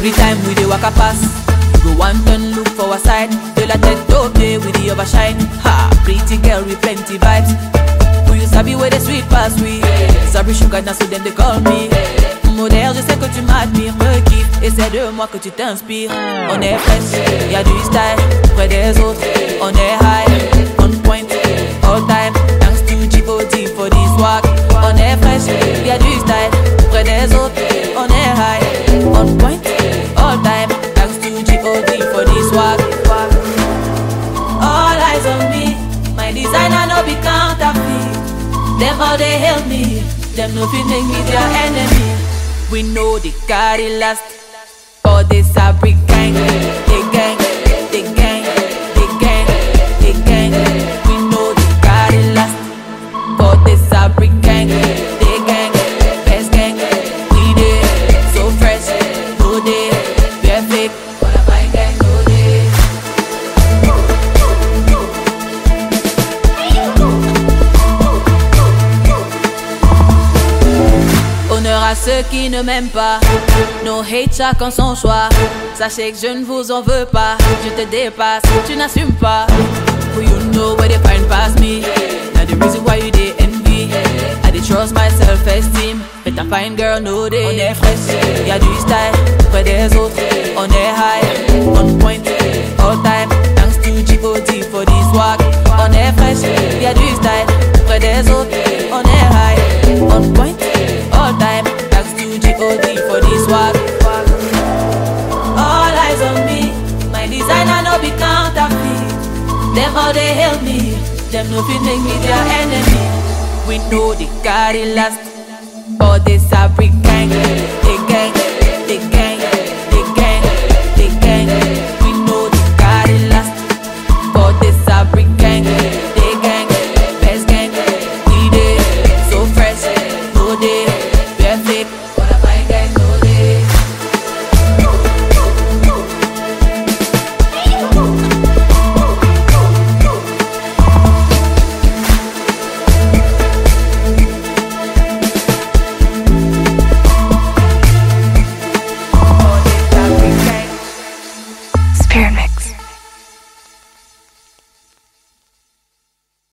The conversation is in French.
Every time we dey waka pass, go one turn look for our side. De la tête aux pieds with the overshine. Ha, pretty girl with plenty vibes. Who you sabi where the sweet pass we? Sabi sugar now so then they call me. Moderne, je sais que tu m'admires, me kiffes. Et c'est de moi que tu t'inspires. On est fresh, y'a du style. Près des autres, on est high. On point, all time. Thanks to G.O.D for this swag. On est fresh, y'a du style. Près des autres, on est high. On point, all time. Thanks to G.O.D for this swag. All eyes on me. My designer no be counterfeit. Them how they help me. Them no fit make me their enemy. We know they got it last. All this fabric gang, they gang, they gang, they gang, they gang. We know they got it last. All this fabric gang, they gang, best gang. We did so fresh, no day, perfect. What a fine gang, no day. Honneur à ceux qui ne m'aiment pas. No hate, chacun son choix. Sachez que je ne vous en veux pas. Je te dépasse, tu n'assumes pas. Who you know where they find past me. Now the reason why you they envy. I dey trust my self-esteem. But a fine girl, no day. On est fresh, y'a du style. Près des autres, on est high. On point, all time. Thanks to G.O.D for this swag. On est fresh, y'a du style. Près des autres, on est high. On point, all time. Thanks to G.O.D for this swag. All eyes on me. My designer no be counterfeit. Them how they help me. Them no fit make me their enemy. We know they got it last. All this fabric gang.